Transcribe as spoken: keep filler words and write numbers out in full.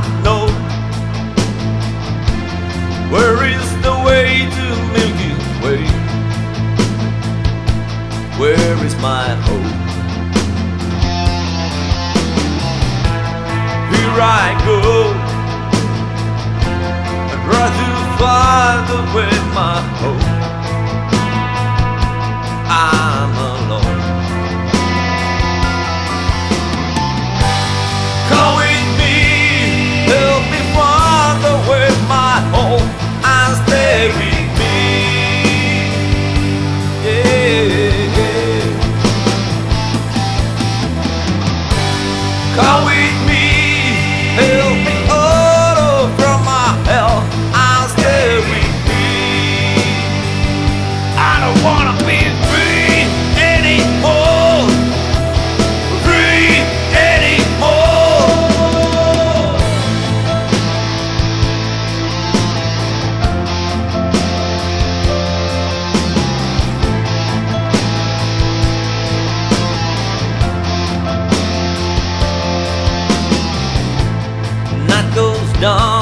know. Where is the way to Milky Way? Where is my hope? Here I go. I'd rather find the way my hope. I'm alone. Come with me, help me find the way my home, and stay with me. Yeah, yeah. Come with me, help me out from my hell, and stay with me. I don't wanna be free anymore, free anymore. Night goes down.